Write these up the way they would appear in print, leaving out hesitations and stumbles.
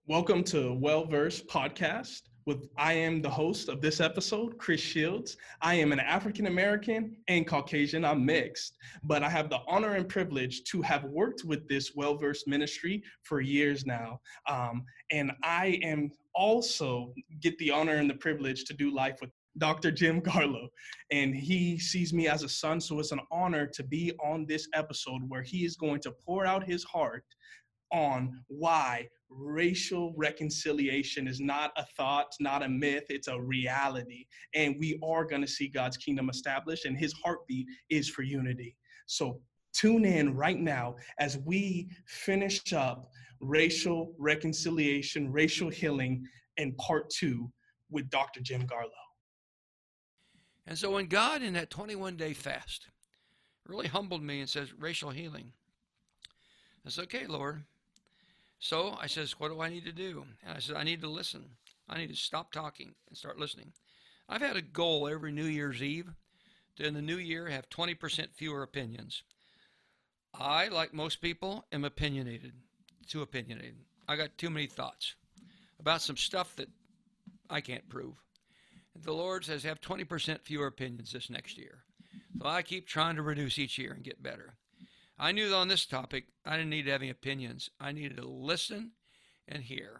Welcome to Well Versed Podcast. I am the host of this episode, Chris Shields. I am an African American and Caucasian. I'm mixed, but I have the honor and privilege to have worked with this Well Versed ministry for years now. And I am also get the honor and the privilege to do life with Dr. Jim Garlow, and he sees me as a son. So it's an honor to be on this episode where he is going to pour out his heart on why racial reconciliation is not a thought, not a myth, it's a reality. And we are going to see God's kingdom established, and his heartbeat is for unity. So tune in right now as we finish up racial reconciliation, racial healing, in part 2 with Dr. Jim Garlow. And so when God, in that 21-day fast, really humbled me and says, racial healing, I said, okay, Lord. So I says, what do I need to do? And I said, I need to listen. I need to stop talking and start listening. I've had a goal every New Year's Eve to, in the new year, have 20% fewer opinions. I, like most people, am opinionated, too opinionated. I got too many thoughts about some stuff that I can't prove. And the Lord says, have 20% fewer opinions this next year. So I keep trying to reduce each year and get better. I knew that on this topic, I didn't need to have any opinions. I needed to listen and hear.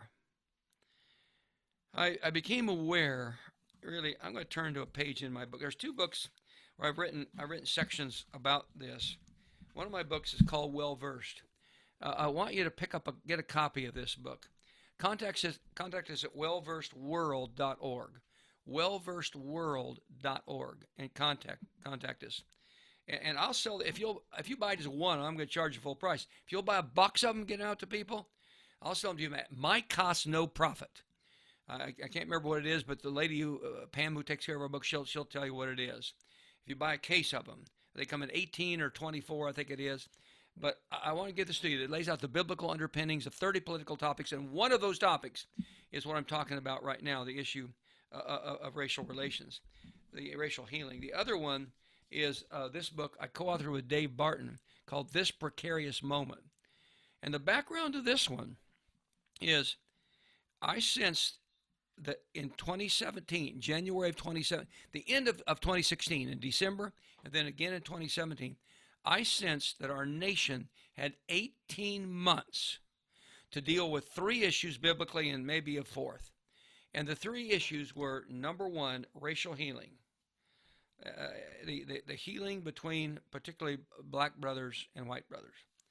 I became aware, really, I'm going to turn to a page in my book. There's two books where I've written sections about this. One of my books is called Well Versed. I want you to get a copy of this book. Contact us at wellversedworld.org. Wellversedworld.org and contact us. And I'll sell, if you buy just one, I'm going to charge you full price. If you'll buy a box of them and get out to people, I'll sell them to you at my cost, no profit. I can't remember what it is, but the lady Pam, who takes care of our book, she'll tell you what it is. If you buy a case of them, they come in 18 or 24, I think it is. But I want to get this to you. It lays out the biblical underpinnings of 30 political topics, and one of those topics is what I'm talking about right now, the issue of racial relations, the racial healing. The other one is this book I co-authored with Dave Barton called This Precarious Moment. And the background of this one is I sensed that in 2017, January of 2017, the end of 2016 in December, and then again in 2017, I sensed that our nation had 18 months to deal with three issues biblically and maybe a fourth. And the three issues were, number one, racial healing. The healing between particularly black brothers and white brothers,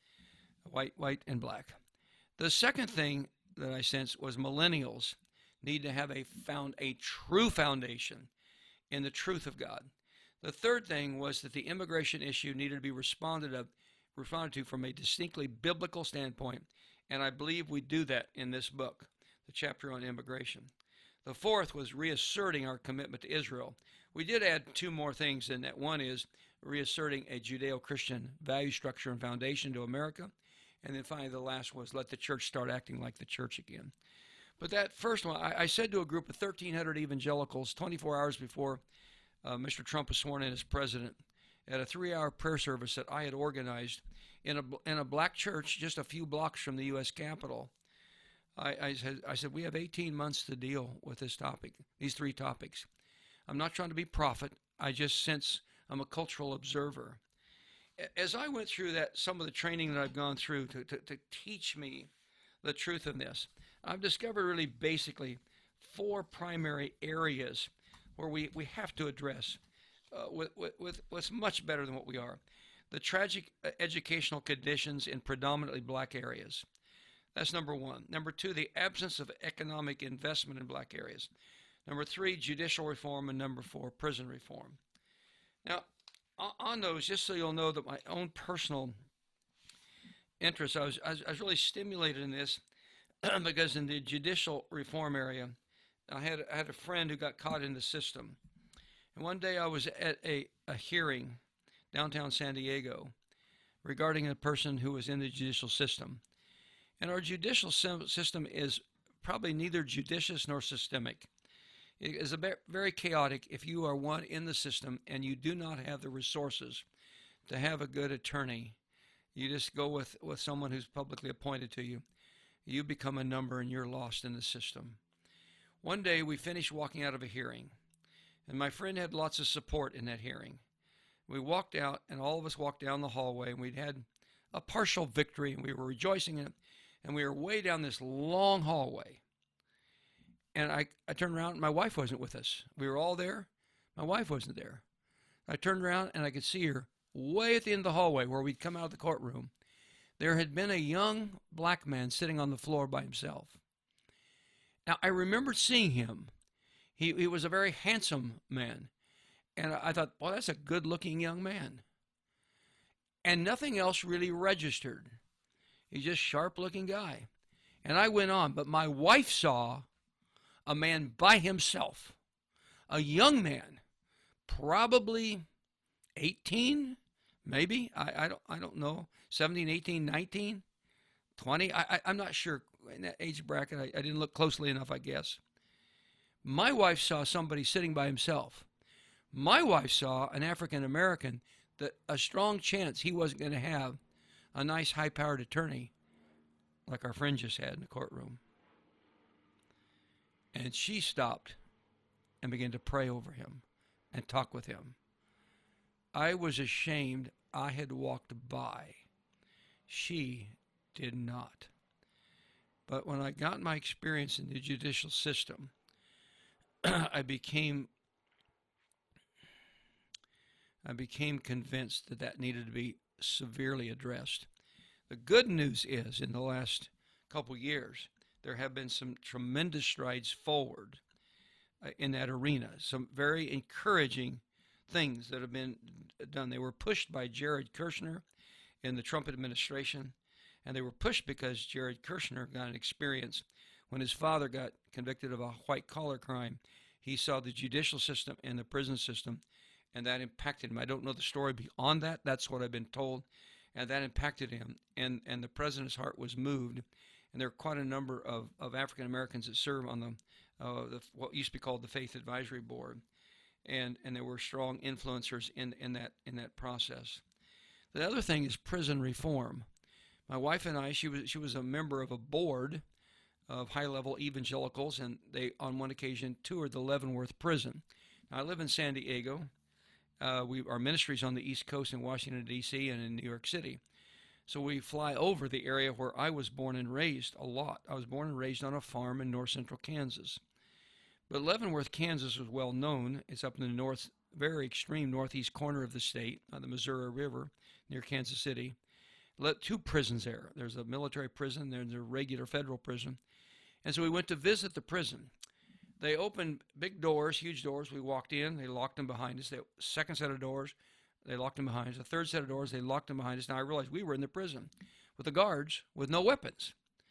white and black. The second thing that I sensed was millennials need to have a true foundation in the truth of God. The third thing was that the immigration issue needed to be responded to from a distinctly biblical standpoint, and I believe we do that in this book, the chapter on immigration. The fourth was reasserting our commitment to Israel. We did add two more things in that. One is reasserting a Judeo-Christian value structure and foundation to America. And then finally, the last was let the church start acting like the church again. But that first one, I said to a group of 1,300 evangelicals 24 hours before Mr. Trump was sworn in as president at a 3-hour prayer service that I had organized in a black church just a few blocks from the U.S. Capitol. I said, we have 18 months to deal with this topic, these three topics. I'm not trying to be prophet. I just sense I'm a cultural observer. As I went through some of the training that I've gone through to teach me the truth of this, I've discovered really basically four primary areas where we have to address with what's much better than what we are. The tragic educational conditions in predominantly black areas. That's number one. Number two, the absence of economic investment in black areas. Number three, judicial reform. And number four, prison reform. Now, on those, just so you'll know that my own personal interest, I was really stimulated in this because in the judicial reform area, I had a friend who got caught in the system. And one day I was at a hearing downtown San Diego regarding a person who was in the judicial system. And our judicial system is probably neither judicious nor systemic. It is very chaotic if you are one in the system and you do not have the resources to have a good attorney. You just go with someone who's publicly appointed to you. you become a number and you're lost in the system. One day we finished walking out of a hearing, and my friend had lots of support in that hearing. We walked out, and all of us walked down the hallway, and we'd had a partial victory, and we were rejoicing in it, and we were way down this long hallway. And I turned around, and my wife wasn't with us. We were all there. My wife wasn't there. I turned around, and I could see her way at the end of the hallway where we'd come out of the courtroom. There had been a young black man sitting on the floor by himself. Now, I remember seeing him. He was a very handsome man. And I thought, well, that's a good-looking young man. And nothing else really registered. He's just a sharp-looking guy. And I went on, but my wife saw a man by himself, a young man, probably 18, maybe, I don't know, 17, 18, 19, 20, I'm not sure. In that age bracket, I didn't look closely enough, I guess. My wife saw somebody sitting by himself. My wife saw an African American that a strong chance he wasn't going to have a nice high-powered attorney like our friend just had in the courtroom. And she stopped and began to pray over him and talk with him. I was ashamed I had walked by. She did not. But when I got my experience in the judicial system, I became convinced that needed to be severely addressed. The good news is, in the last couple years, there have been some tremendous strides forward in that arena, some very encouraging things that have been done. They were pushed by Jared Kushner in the Trump administration, and they were pushed because Jared Kushner got an experience when his father got convicted of a white-collar crime. He saw the judicial system and the prison system, and that impacted him. I don't know the story beyond that. That's what I've been told. And that impacted him. And the president's heart was moved. And there are quite a number of African Americans that serve on the what used to be called the Faith Advisory Board. And there were strong influencers in that process. The other thing is prison reform. My wife and I, she was a member of a board of high-level evangelicals, and they, on one occasion, toured the Leavenworth prison. Now, I live in San Diego. Our ministry's on the East Coast in Washington, D.C., and in New York City. So we fly over the area where I was born and raised a lot. I was born and raised on a farm in north central Kansas. But Leavenworth, Kansas was well known. It's up in the very extreme northeast corner of the state, on the Missouri River, near Kansas City. Two prisons there. There's a military prison, there's a regular federal prison. And so we went to visit the prison. They opened big doors, huge doors. We walked in. They locked them behind us. The second set of doors, they locked them behind us. The third set of doors, they locked them behind us. Now I realized we were in the prison with the guards with no weapons.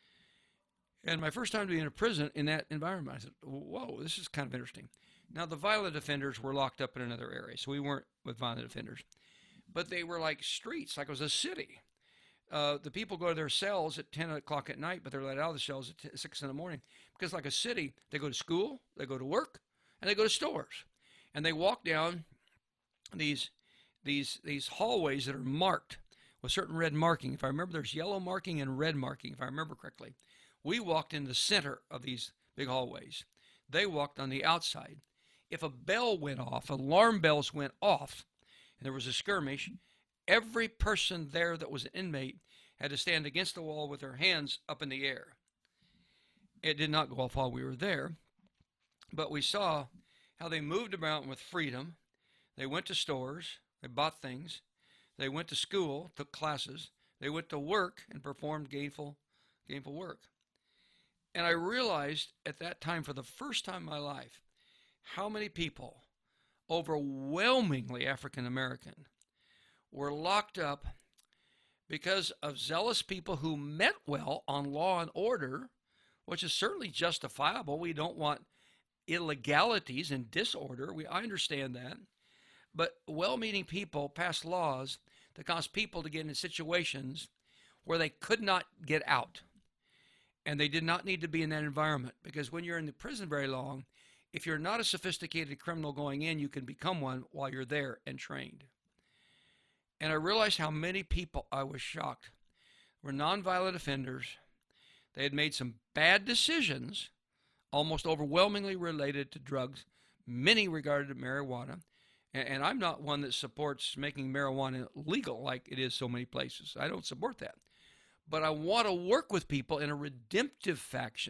And my first time to be in a prison in that environment, I said, whoa, this is kind of interesting. Now the violent offenders were locked up in another area, so we weren't with violent offenders. But they were like streets, like it was a city. The people go to their cells at 10 o'clock at night, but they're let out of the cells at 6 in the morning. Because like a city, they go to school, they go to work, and they go to stores. And they walk down these hallways that are marked with certain red marking. If I remember, there's yellow marking and red marking, if I remember correctly. We walked in the center of these big hallways. They walked on the outside. If a bell went off, alarm bells went off, and there was a skirmish, every person there that was an inmate had to stand against the wall with their hands up in the air. It did not go off while we were there, but we saw how they moved about with freedom. They went to stores, they bought things, they went to school, took classes, they went to work and performed gainful work. And I realized at that time, for the first time in my life, how many people, overwhelmingly African American, were locked up because of zealous people who meant well on law and order, which is certainly justifiable. We don't want illegalities and disorder. I understand that. But well-meaning people pass laws that cause people to get in situations where they could not get out. And they did not need to be in that environment, because when you're in the prison very long, if you're not a sophisticated criminal going in, you can become one while you're there and trained. And I realized how many people, I was shocked, were nonviolent offenders They had made some bad decisions, almost overwhelmingly related to drugs, many regarded marijuana. And I'm not one that supports making marijuana legal like it is so many places. I don't support that. But I want to work with people in a redemptive fashion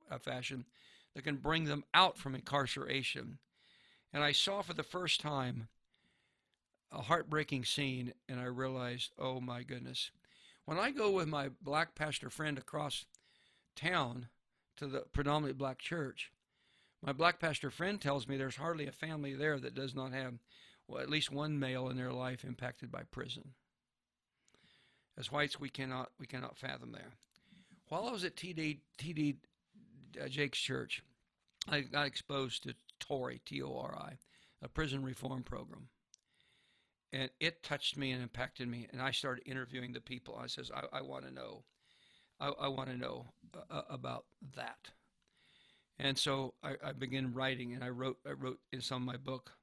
that can bring them out from incarceration. And I saw for the first time a heartbreaking scene, and I realized, oh my goodness. When I go with my black pastor friend across town to the predominantly black church, my black pastor friend tells me there's hardly a family there that does not have, well, at least one male in their life impacted by prison. As whites, we cannot fathom that. While I was at TD Jake's church, I got exposed to TORI, T-O-R-I, a prison reform program. And it touched me and impacted me. And I started interviewing the people. I says, I want to know. I want to know about that. And so I began writing, and I wrote in some of my book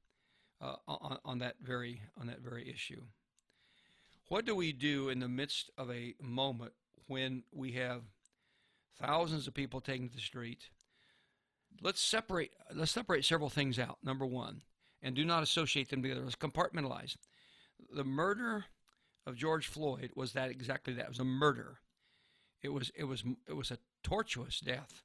on that very issue. What do we do in the midst of a moment when we have thousands of people taking to the street? Let's separate several things out. Number one, and do not associate them together. Let's compartmentalize. The murder of George Floyd was exactly that. It was a murder. It was a tortuous death.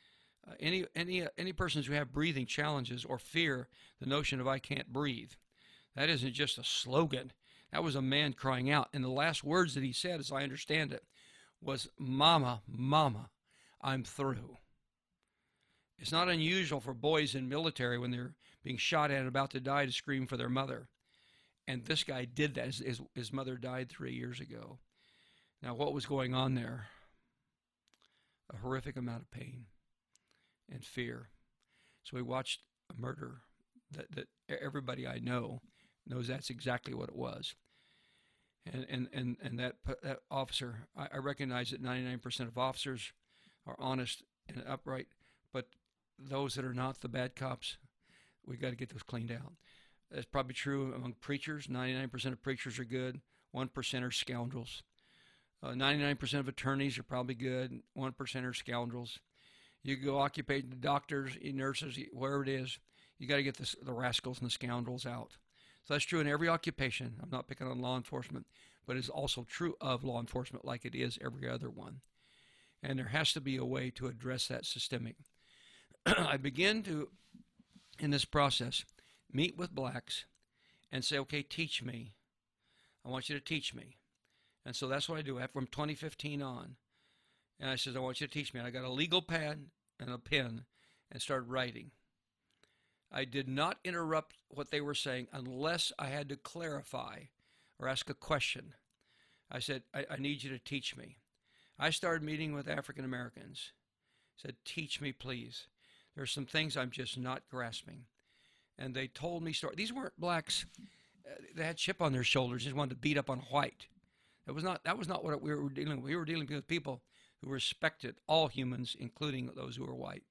Any persons who have breathing challenges or fear the notion of I can't breathe, that isn't just a slogan. That was a man crying out. And the last words that he said, as I understand it, was, "Mama, Mama, I'm through." It's not unusual for boys in military when they're being shot at and about to die to scream for their mother. And this guy did that. His mother died 3 years ago. Now, what was going on there? A horrific amount of pain and fear. So we watched a murder that everybody I know knows that's exactly what it was. And that officer, I recognize that 99% of officers are honest and upright, but those that are not, the bad cops, we got to get those cleaned out. That's probably true among preachers. 99% of preachers are good. 1% are scoundrels. 99% of attorneys are probably good. 1% are scoundrels. You go occupy the doctors, nurses, wherever it is, you got to get the rascals and the scoundrels out. So that's true in every occupation. I'm not picking on law enforcement, but it's also true of law enforcement like it is every other one. And there has to be a way to address that systemic. I begin to, in this process, meet with blacks and say, okay, teach me. I want you to teach me. And so that's what I do from 2015 on. And I said, I want you to teach me. And I got a legal pad and a pen and started writing. I did not interrupt what they were saying unless I had to clarify or ask a question. I said, I need you to teach me. I started meeting with African Americans. Said, teach me, please. There's some things I'm just not grasping. And they told me stories. These weren't blacks. They had chip on their shoulders, just wanted to beat up on white. That was not what we were dealing with. We were dealing with people who respected all humans, including those who were white.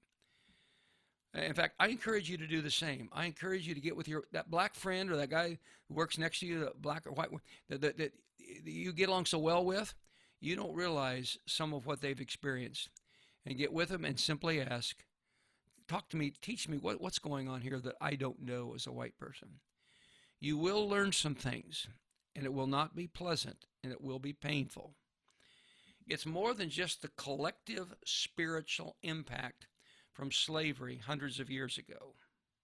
In fact, I encourage you to do the same. I encourage you to get with that black friend or that guy who works next to you, the black or white, that you get along so well with. You don't realize some of what they've experienced. And get with them and simply ask, talk to me, teach me what's going on here that I don't know as a white person. You will learn some things, and it will not be pleasant, and it will be painful. It's more than just the collective spiritual impact from slavery hundreds of years ago.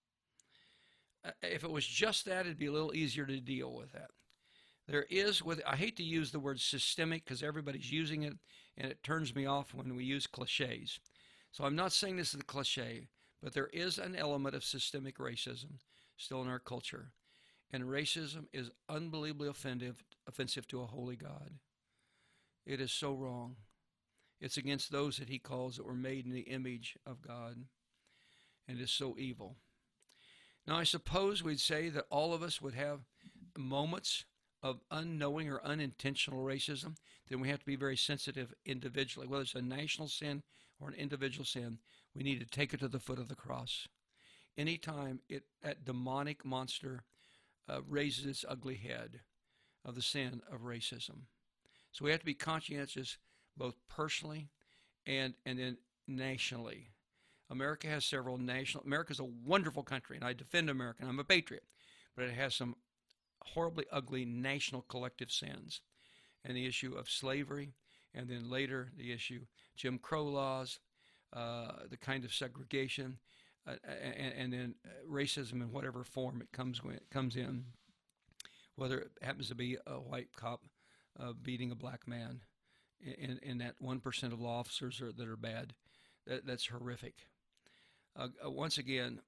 If it was just that, it'd be a little easier to deal with that. There is, I hate to use the word systemic because everybody's using it, and it turns me off when we use cliches. So I'm not saying this is a cliche, but there is an element of systemic racism still in our culture. And racism is unbelievably offensive to a holy God. It is so wrong. It's against those that he calls that were made in the image of God. And it is so evil. Now, I suppose we'd say that all of us would have moments of unknowing or unintentional racism. Then we have to be very sensitive individually. Whether it's a national sin or an individual sin, we need to take it to the foot of the cross. Anytime that demonic monster raises its ugly head of the sin of racism. So we have to be conscientious both personally and then nationally. America has several national. America's a wonderful country, and I defend America. And I'm a patriot, but it has some horribly ugly national collective sins, and the issue of slavery, and then later the issue Jim Crow laws, the kind of segregation, and then racism in whatever form it comes in, whether it happens to be a white cop beating a black man, in that 1% of law officers that are bad. That's horrific. Once again,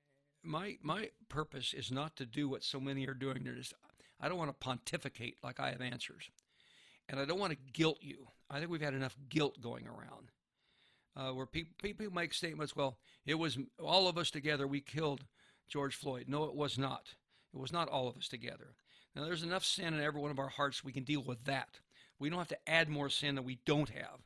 my purpose is not to do what so many are doing. I don't want to pontificate like I have answers, and I don't want to guilt you. I think we've had enough guilt going around, where people make statements. Well, it was all of us together. We killed George Floyd. No, it was not. It was not all of us together. Now, there's enough sin in every one of our hearts. We can deal with that. We don't have to add more sin that we don't have.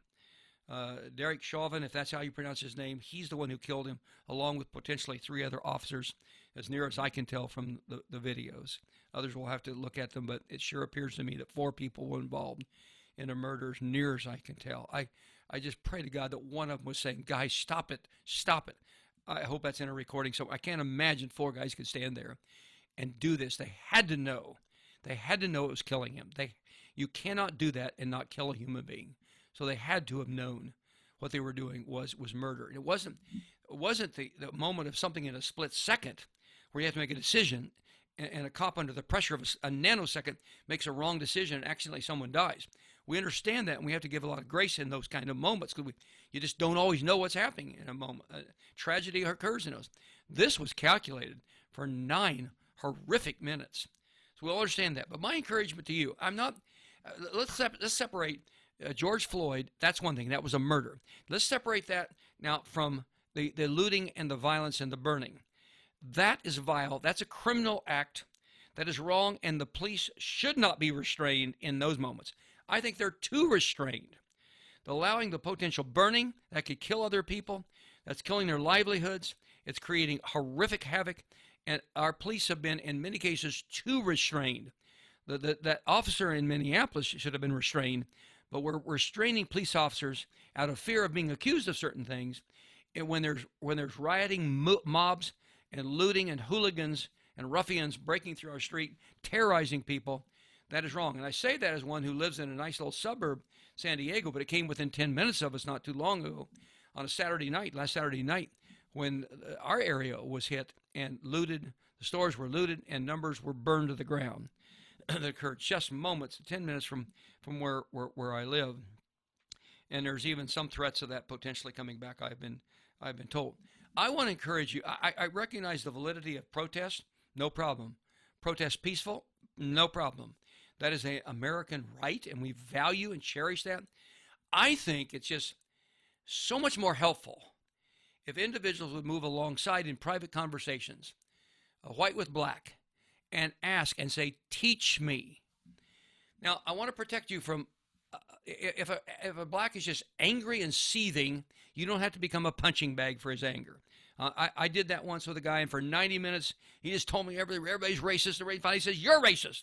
Derek Chauvin, if that's how you pronounce his name, he's the one who killed him, along with potentially 3 other officers, as near as I can tell from the videos. Others will have to look at them, but it sure appears to me that 4 people were involved in a murder, as near as I can tell. I just pray to God that one of them was saying, guys, stop it, stop it. I hope that's in a recording. So I can't imagine 4 guys could stand there and do this. They had to know. They had to know it was killing him. You cannot do that and not kill a human being. So they had to have known what they were doing was murder. And it wasn't the moment of something in a split second where you have to make a decision, and a cop under the pressure of a nanosecond makes a wrong decision and accidentally someone dies. We understand that, and we have to give a lot of grace in those kind of moments, because you just don't always know what's happening in a moment. Tragedy occurs in those. This was calculated for 9 horrific minutes. So we all understand that. But my encouragement to you, let's separate George Floyd. That's one thing. That was a murder. Let's separate that now from the looting and the violence and the burning. That is vile. That's a criminal act. That is wrong, and the police should not be restrained in those moments. I think they're too restrained. They're allowing the potential burning that could kill other people. That's killing their livelihoods. It's creating horrific havoc. And our police have been, in many cases, too restrained. That officer in Minneapolis should have been restrained, but we're restraining police officers out of fear of being accused of certain things. And when there's rioting mobs and looting and hooligans and ruffians breaking through our street, terrorizing people, that is wrong. And I say that as one who lives in a nice little suburb, San Diego, but it came within 10 minutes of us not too long ago on a Saturday night, last Saturday night, when our area was hit and looted. The stores were looted and numbers were burned to the ground. That occurred just moments, 10 minutes from where I live. And there's even some threats of that potentially coming back, I've been told. I want to encourage you. I recognize the validity of protest, no problem. Protest peaceful, no problem. That is an American right, and we value and cherish that. I think it's just so much more helpful if individuals would move alongside in private conversations, white with black, and ask and say, teach me. Now, I want to protect you from, if a black is just angry and seething, you don't have to become a punching bag for his anger. I did that once with a guy, and for 90 minutes, he just told me everybody's racist. And finally, he says, you're racist.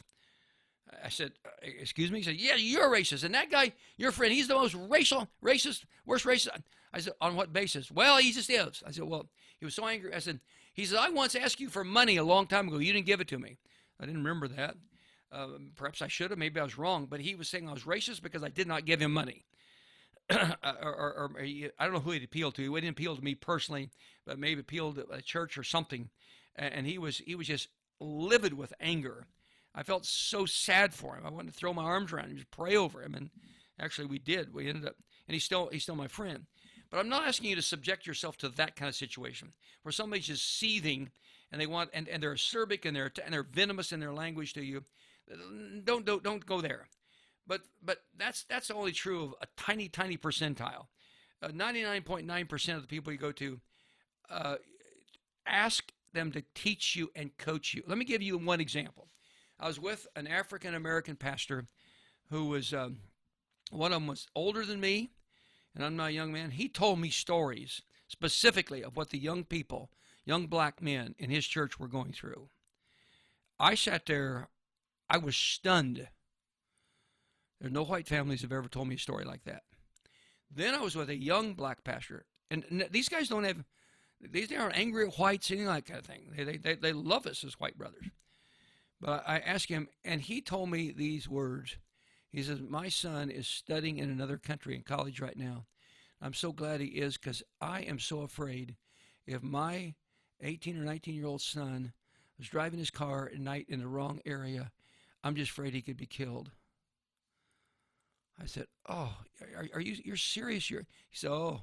I said, excuse me? He said, yeah, you're racist. And that guy, your friend, he's the most racist, worst racist. I said, on what basis? Well, he just is. I said, well, he was so angry. I said, he said, I once asked you for money a long time ago. You didn't give it to me. I didn't remember that. Perhaps I should have. Maybe I was wrong. But he was saying I was racist because I did not give him money. or I don't know who he'd appealed to. He didn't appeal to me personally, but maybe appealed to a church or something. And he was just livid with anger. I felt so sad for him. I wanted to throw my arms around him, just pray over him. And actually we did. We ended up, and he's still my friend. But I'm not asking you to subject yourself to that kind of situation where somebody's just seething and they want, and they're acerbic and they're venomous in their language to you. Don't go there. But that's only true of a tiny percentile. 99.9% of the people you go to, ask them to teach you and coach you. Let me give you one example. I was with an African American pastor who was, one of them was older than me, and I'm not a young man. He told me stories specifically of what the young people, young black men in his church were going through. I sat there, I was stunned. There's no white families have ever told me a story like that. Then I was with a young black pastor. And these guys don't have, these aren't angry at whites, anything like that kind of thing. They love us as white brothers. But I asked him, and he told me these words. He says, my son is studying in another country in college right now. I'm so glad he is, because I am so afraid if my 18 or 19-year-old son was driving his car at night in the wrong area, I'm just afraid he could be killed. I said, oh, you're serious? He said, oh,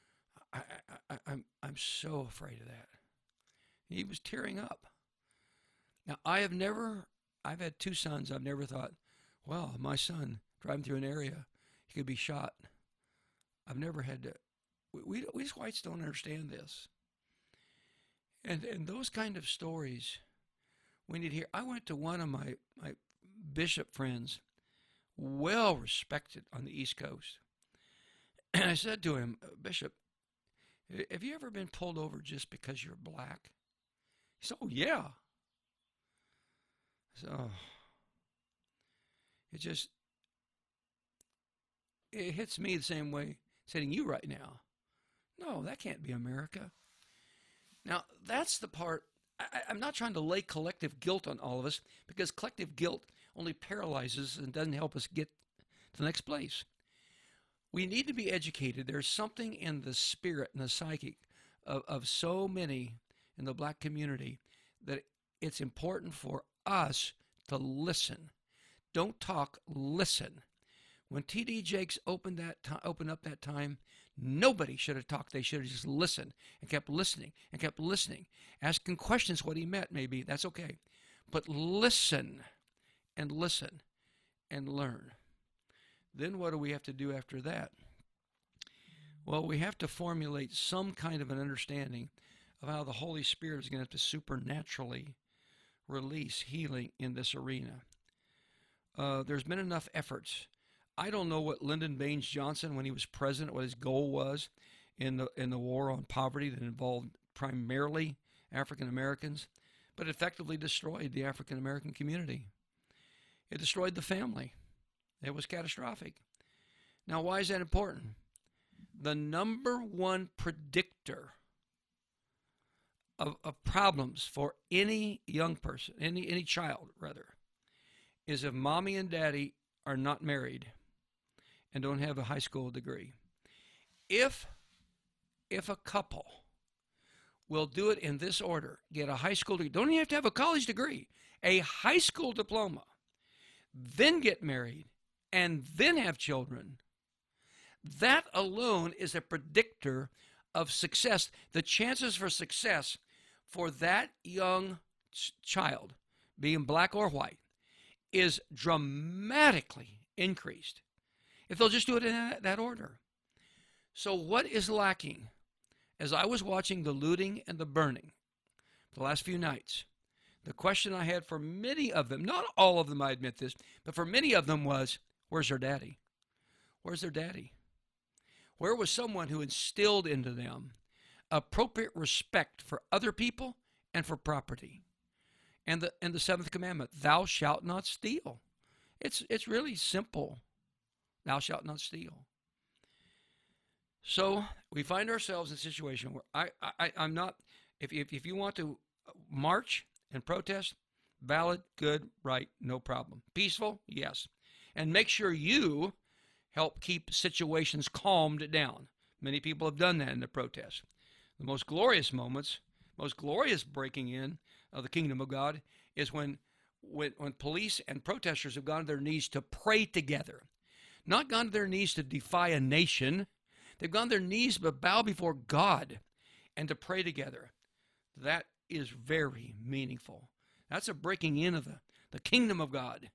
I'm so afraid of that. He was tearing up. Now, I've had 2 sons. I've never thought, well, my son driving through an area, he could be shot. I've never had to. We as whites don't understand this. And those kind of stories we need to hear. I went to one of my bishop friends, well respected on the East Coast. And I said to him, Bishop, have you ever been pulled over just because you're black? He said, oh, yeah. So it hits me the same way it's hitting you right now. No, that can't be America. Now, that's the part. I'm not trying to lay collective guilt on all of us, because collective guilt only paralyzes and doesn't help us get to the next place. We need to be educated. There's something in the spirit and the psychic of so many in the black community that it's important for us to listen. Don't talk, listen. When T.D. Jakes opened up that time, nobody should have talked. They should have just listened and kept listening and kept listening. Asking questions what he meant, maybe. That's okay. But listen and listen and learn. Then what do we have to do after that? Well, we have to formulate some kind of an understanding of how the Holy Spirit is going to have to supernaturally release healing in this arena. There's been enough efforts. I don't know what Lyndon Baines Johnson, when he was president, what his goal was in the war on poverty that involved primarily African Americans, but effectively destroyed the African American community. It destroyed the family. It was catastrophic. Now, why is that important? The number one predictor of problems for any young person, any child rather, is if mommy and daddy are not married and don't have a high school degree. If a couple will do it in this order, get a high school degree, don't even have to have a college degree, a high school diploma, then get married, and then have children, that alone is a predictor of success. The chances for success for that young child, being black or white, is dramatically increased if they'll just do it in that order. So what is lacking? As I was watching the looting and the burning the last few nights, the question I had for many of them, not all of them, I admit this, but for many of them was, where's their daddy? Where's their daddy? Where was someone who instilled into them appropriate respect for other people and for property? And the seventh commandment, thou shalt not steal. It's really simple. Thou shalt not steal. So we find ourselves in a situation where I'm not, if you want to march and protest, valid, good, right, no problem. Peaceful, yes. And make sure you help keep situations calmed down. Many people have done that in the protests. The most glorious moments, most glorious breaking in of the kingdom of God is when police and protesters have gone to their knees to pray together. Not gone to their knees to defy a nation. They've gone to their knees to bow before God and to pray together. That is very meaningful. That's a breaking in of the kingdom of God.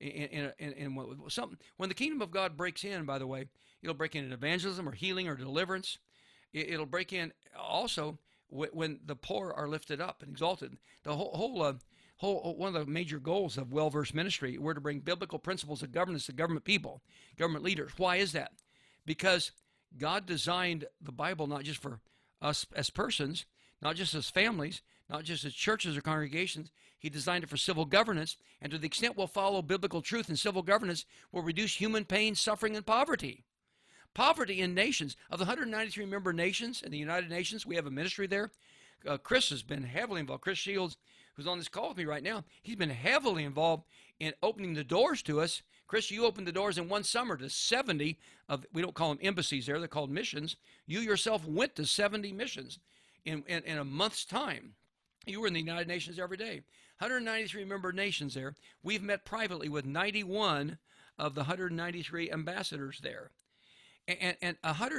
When the kingdom of God breaks in, by the way, it'll break in evangelism or healing or deliverance. It'll break in also when the poor are lifted up and exalted. The whole one of the major goals of Well-Versed Ministry, we're to bring biblical principles of governance to government people, government leaders. Why is that? Because God designed the Bible not just for us as persons, not just as families, not just as churches or congregations. He designed it for civil governance, and to the extent we'll follow biblical truth in civil governance, will reduce human pain, suffering, and poverty. Poverty in nations. Of the 193 member nations in the United Nations, we have a ministry there. Chris has been heavily involved. Chris Shields, who's on this call with me right now, he's been heavily involved in opening the doors to us. Chris, you opened the doors in one summer to 70 of, we don't call them embassies there, they're called missions. You yourself went to 70 missions in a month's time. You were in the United Nations every day. 193 member nations there. We've met privately with 91 of the 193 ambassadors there. And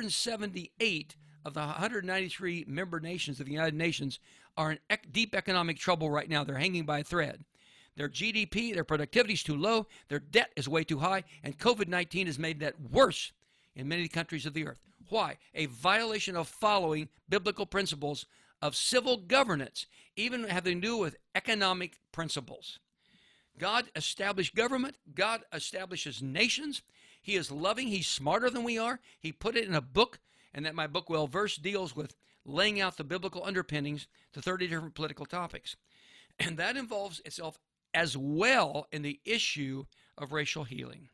178 of the 193 member nations of the United Nations are in deep economic trouble right now. They're hanging by a thread. Their GDP, their productivity is too low, their debt is way too high, and COVID-19 has made that worse in many countries of the earth. Why? A violation of following biblical principles of civil governance, even having to do with economic principles. God established government. God establishes nations. He is loving. He's smarter than we are. He put it in a book, and that my book, Well Versed, deals with laying out the biblical underpinnings to 30 different political topics. And that involves itself as well in the issue of racial healing.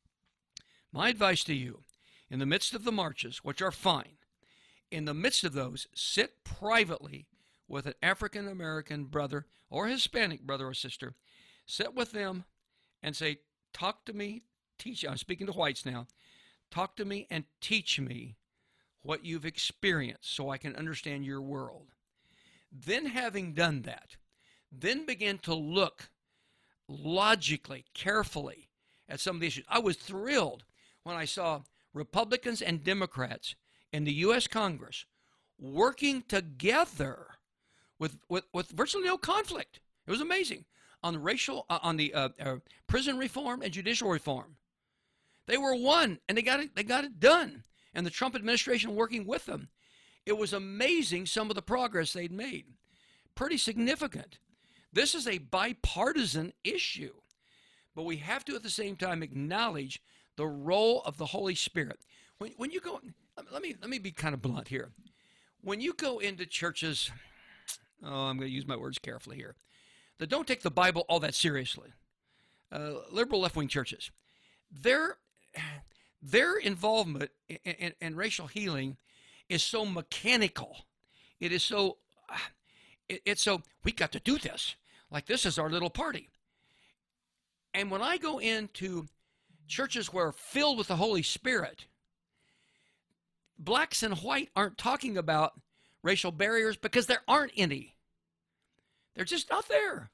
My advice to you, in the midst of the marches, which are fine, in the midst of those, sit privately with an African American brother or Hispanic brother or sister. Sit with them and say, talk to me, teach. I'm speaking to whites now. Talk to me and teach me what you've experienced so I can understand your world. Then, having done that, then begin to look logically, carefully at some of the issues. I was thrilled when I saw Republicans and Democrats in the U.S. Congress working together with virtually no conflict. It was amazing. On the prison reform and judicial reform, they were one, and they got it done. And the Trump administration working with them, it was amazing some of the progress they'd made. Pretty significant. This is a bipartisan issue, but we have to at the same time acknowledge the role of the Holy Spirit. When you go, let me be kind of blunt here. When you go into churches, I'm going to use my words carefully here, that don't take the Bible all that seriously, liberal left-wing churches, their involvement in racial healing is so mechanical. It is so, it's so, we got to do this. Like this is our little party. And when I go into churches where are filled with the Holy Spirit, blacks and white aren't talking about racial barriers because there aren't any. They're just not there.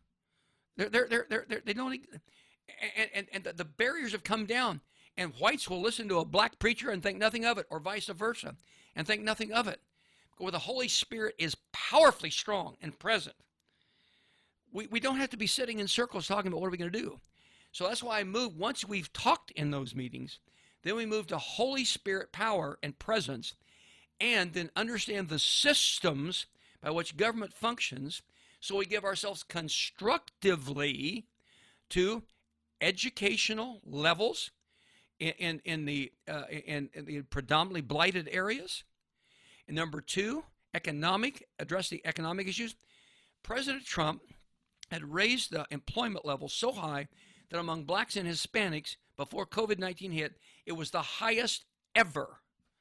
They don't, and the barriers have come down, and whites will listen to a black preacher and think nothing of it, or vice versa, and think nothing of it. Where the Holy Spirit is powerfully strong and present, we don't have to be sitting in circles talking about what are we going to do. So that's why I moved, once we've talked in those meetings, then we move to Holy Spirit power and presence, and then understand the systems by which government functions, so we give ourselves constructively to educational levels in the predominantly blighted areas. And number two, address the economic issues. President Trump had raised the employment level so high that among blacks and Hispanics, before COVID-19 hit, it was the highest ever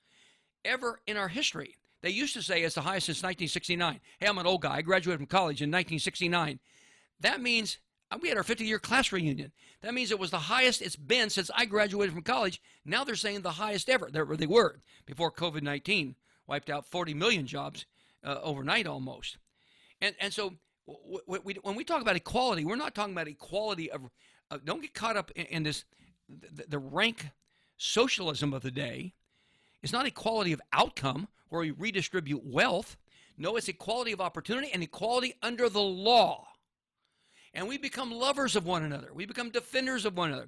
in our history. They used to say it's the highest since 1969. Hey, I'm an old guy. I graduated from college in 1969. That means we had our 50-year class reunion. That means it was the highest it's been since I graduated from college. Now they're saying the highest ever. They were before COVID-19 wiped out 40 million jobs overnight almost. And so when we talk about equality, we're not talking about equality of don't get caught up in this, the rank socialism of the day. It's not equality of outcome where we redistribute wealth. No, it's equality of opportunity and equality under the law. And we become lovers of one another. We become defenders of one another.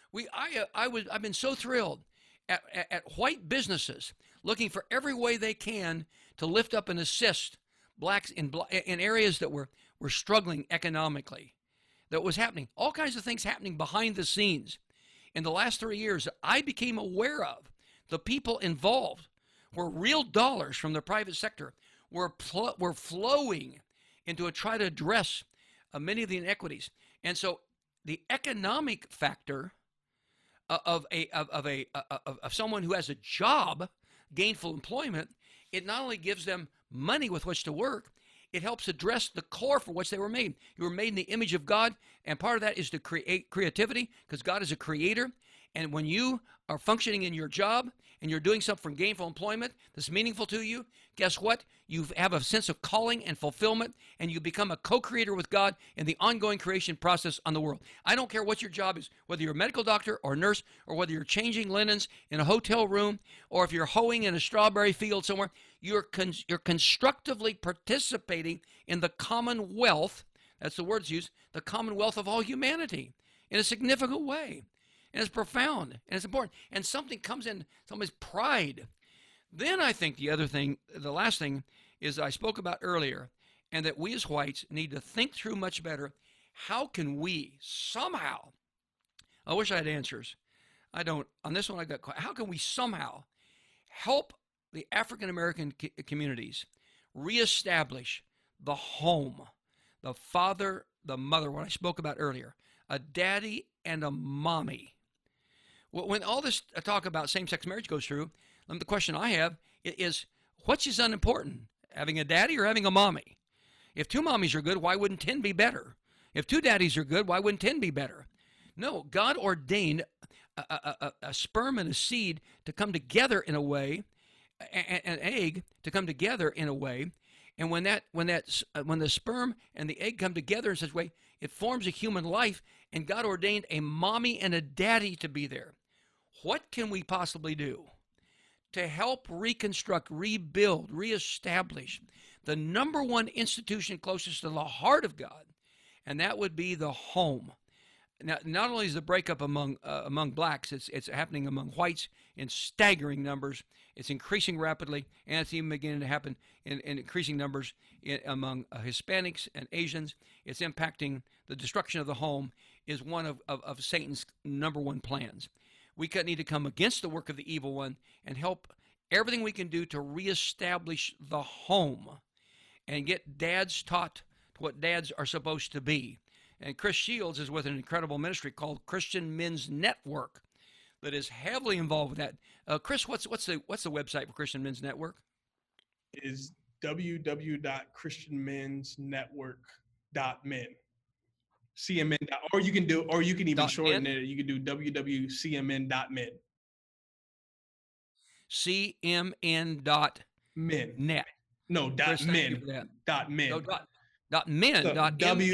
I've been so thrilled at white businesses looking for every way they can to lift up and assist blacks in areas that were struggling economically. That was happening. All kinds of things happening behind the scenes. In the last 3 years, I became aware of the people involved where real dollars from the private sector were flowing into try to address many of the inequities. And so the economic factor of someone who has a job, gainful employment, it not only gives them money with which to work, it helps address the core for which they were made. You were made in the image of God, and part of that is to create creativity, because God is a creator. And when you are functioning in your job and you're doing something for gainful employment that's meaningful to you, guess what? You have a sense of calling and fulfillment, and you become a co-creator with God in the ongoing creation process on the world. I don't care what your job is, whether you're a medical doctor or nurse, or whether you're changing linens in a hotel room, or if you're hoeing in a strawberry field somewhere, you're constructively participating in the commonwealth, that's the words used, the commonwealth of all humanity in a significant way. And it's profound, and it's important. And something comes in, somebody's pride. Then I think the last thing is I spoke about earlier, and that we as whites need to think through much better. How can we somehow, I wish I had answers. I don't. On this one, how can we somehow help the African American communities reestablish the home, the father, the mother, what I spoke about earlier, a daddy and a mommy. When all this talk about same-sex marriage goes through, the question I have is, which is unimportant, having a daddy or having a mommy? If 2 mommies are good, why wouldn't 10 be better? If 2 daddies are good, why wouldn't 10 be better? No, God ordained a sperm and a seed to come together in a way, an egg to come together in a way, and when the sperm and the egg come together in such a way, it forms a human life, and God ordained a mommy and a daddy to be there. What can we possibly do to help reconstruct, rebuild, reestablish the number one institution closest to the heart of God, and that would be the home? Now, not only is the breakup among blacks, it's happening among whites in staggering numbers. It's increasing rapidly, and it's even beginning to happen in increasing numbers among Hispanics and Asians. It's impacting the destruction of the home is one of Satan's number one plans. We need to come against the work of the evil one and help everything we can do to reestablish the home and get dads taught what dads are supposed to be. And Chris Shields is with an incredible ministry called Christian Men's Network that is heavily involved with that. Chris, what's the website for Christian Men's Network? Is www.christianmensnetwork.men. CMN, or you can even shorten it. You can do www.cmn.men. cmn.net. No, Chris, .men. .men. No, .men. So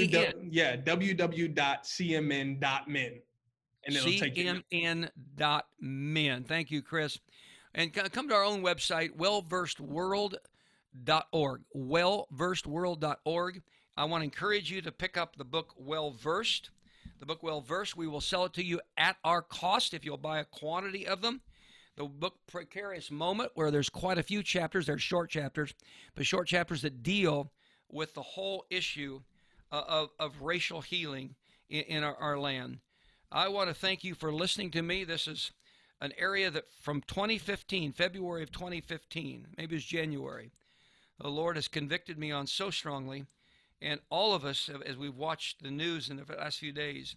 www.cmn.men. And it'll take you. cmn.men. Thank you, Chris. And come to our own website, wellversedworld.org. Wellversedworld.org. I want to encourage you to pick up the book Well Versed. The book Well Versed, we will sell it to you at our cost if you'll buy a quantity of them. The book Precarious Moment, where there's quite a few chapters. They're short chapters, but short chapters that deal with the whole issue of racial healing in our land. I want to thank you for listening to me. This is an area that from 2015, February of 2015, maybe it was January, the Lord has convicted me on so strongly. And all of us, as we've watched the news in the last few days,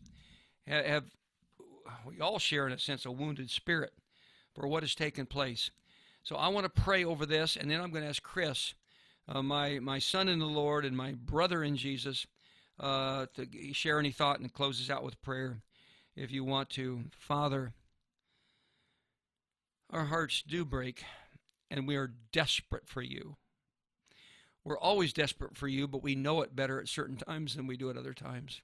we all share, in a sense, a wounded spirit for what has taken place. So I want to pray over this, and then I'm going to ask Chris, my son in the Lord and my brother in Jesus, to share any thought and close us out with prayer if you want to. Father, our hearts do break, and we are desperate for you. We're always desperate for you, but we know it better at certain times than we do at other times.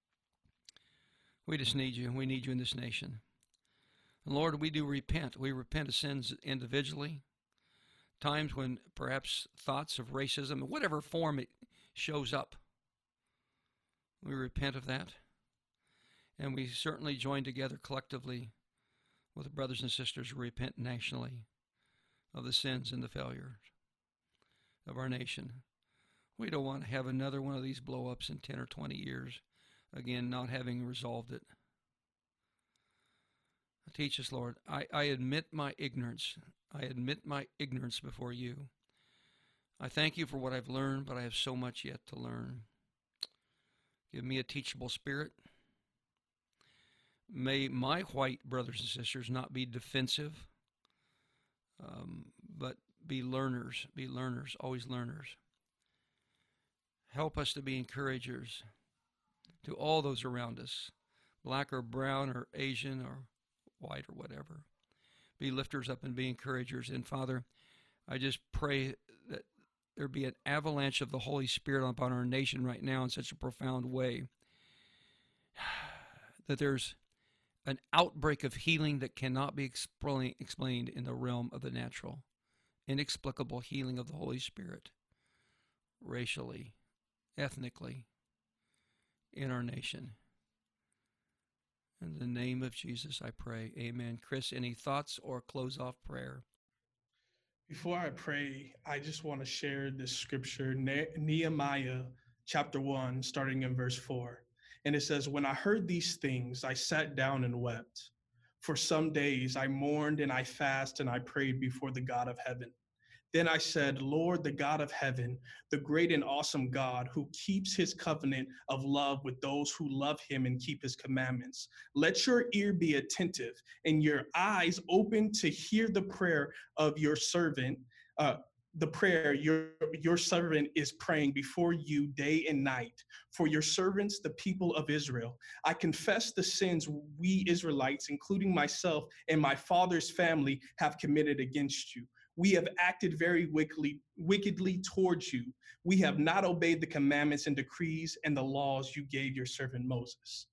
We just need you. We need you in this nation. And Lord, we do repent. We repent of sins individually. Times when perhaps thoughts of racism, in whatever form it shows up, we repent of that. And we certainly join together collectively with the brothers and sisters who repent nationally of the sins and the failures of our nation. We don't want to have another one of these blow-ups in 10 or 20 years, again, not having resolved it. Teach us, Lord. I admit my ignorance. I admit my ignorance before you. I thank you for what I've learned, but I have so much yet to learn. Give me a teachable spirit. May my white brothers and sisters not be defensive, but be learners, always learners. Help us to be encouragers to all those around us, black or brown or Asian or white or whatever. Be lifters up and be encouragers. And Father, I just pray that there be an avalanche of the Holy Spirit upon our nation right now in such a profound way, that there's an outbreak of healing that cannot be explained in the realm of the natural. Inexplicable healing of the Holy Spirit, racially, ethnically, in our nation. In the name of Jesus, I pray. Amen. Chris, any thoughts or close off prayer? Before I pray, I just want to share this scripture, Nehemiah chapter 1, starting in verse 4. And it says, "When I heard these things, I sat down and wept. For some days I mourned and I fasted and I prayed before the God of heaven. Then I said, Lord, the God of heaven, the great and awesome God who keeps his covenant of love with those who love him and keep his commandments, let your ear be attentive and your eyes open to hear the prayer of your servant, the prayer your servant is praying before you day and night for your servants, the people of Israel. I confess the sins we Israelites, including myself and my father's family, have committed against you. We have acted very wickedly towards you. We have not obeyed the commandments and decrees and the laws you gave your servant Moses.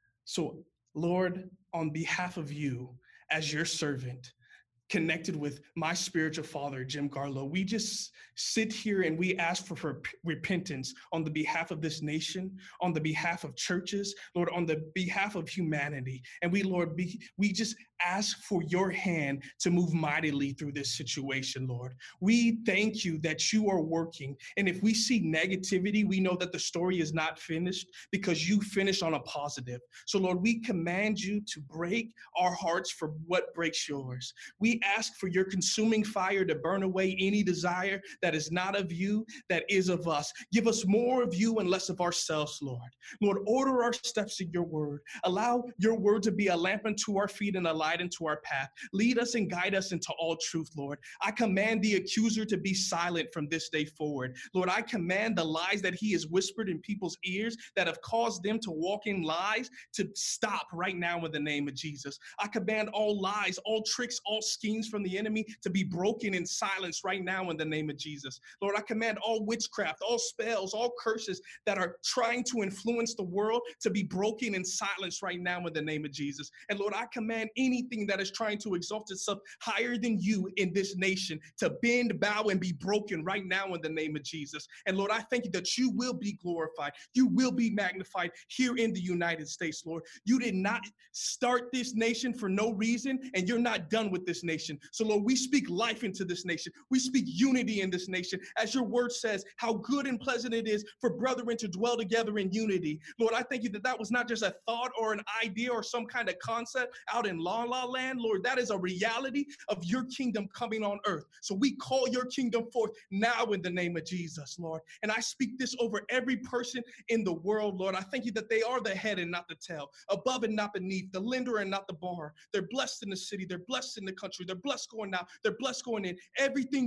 So, Lord, on behalf of you, as your servant, connected with my spiritual father, Jim Garlow, we just sit here and we ask for repentance on the behalf of this nation, on the behalf of churches, Lord, on the behalf of humanity. And we, Lord, we just ask for your hand to move mightily through this situation, Lord. We thank you that you are working. And if we see negativity, we know that the story is not finished because you finish on a positive. So, Lord, we command you to break our hearts for what breaks yours. We ask for your consuming fire to burn away any desire that is not of you, that is of us. Give us more of you and less of ourselves, Lord. Lord, order our steps in your word. Allow your word to be a lamp unto our feet and a light into our path. Lead us and guide us into all truth, Lord. I command the accuser to be silent from this day forward. Lord, I command the lies that he has whispered in people's ears that have caused them to walk in lies to stop right now in the name of Jesus. I command all lies, all tricks, all schemes from the enemy to be broken and silenced right now in the name of Jesus. Lord, I command all witchcraft, all spells, all curses that are trying to influence the world to be broken and silenced right now in the name of Jesus. And Lord, I command anything that is trying to exalt itself higher than you in this nation to bend, bow, and be broken right now in the name of Jesus. And Lord, I thank you that you will be glorified. You will be magnified here in the United States, Lord. You did not start this nation for no reason, and you're not done with this nation. So, Lord, we speak life into this nation. We speak unity in this nation. As your word says, how good and pleasant it is for brethren to dwell together in unity. Lord, I thank you that that was not just a thought or an idea or some kind of concept out in La La Land. Lord, that is a reality of your kingdom coming on earth. So we call your kingdom forth now in the name of Jesus, Lord. And I speak this over every person in the world, Lord. I thank you that they are the head and not the tail, above and not beneath, the lender and not the borrower. They're blessed in the city. They're blessed in the country. They're blessed going out. They're blessed going in. Everything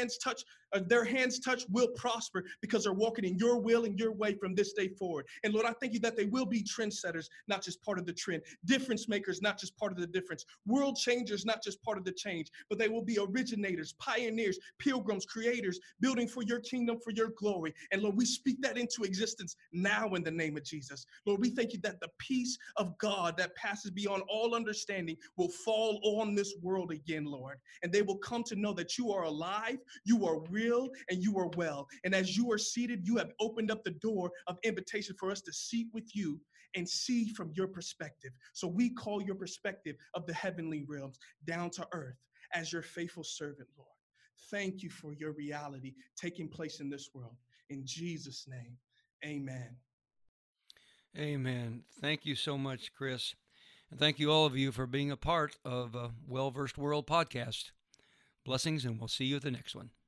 their hands touch will prosper because they're walking in your will and your way from this day forward. And Lord, I thank you that they will be trendsetters, not just part of the trend, difference makers, not just part of the difference, world changers, not just part of the change, but they will be originators, pioneers, pilgrims, creators, building for your kingdom, for your glory. And Lord, we speak that into existence now in the name of Jesus. Lord, we thank you that the peace of God that passes beyond all understanding will fall on this world again, Lord. And they will come to know that you are alive, you are real, and you are well. And as you are seated, you have opened up the door of invitation for us to seat with you and see from your perspective. So we call your perspective of the heavenly realms down to earth as your faithful servant, Lord. Thank you for your reality taking place in this world. In Jesus' name, amen. Amen. Thank you so much, Chris. And thank you all of you for being a part of Well Versed World podcast. Blessings, and we'll see you at the next one.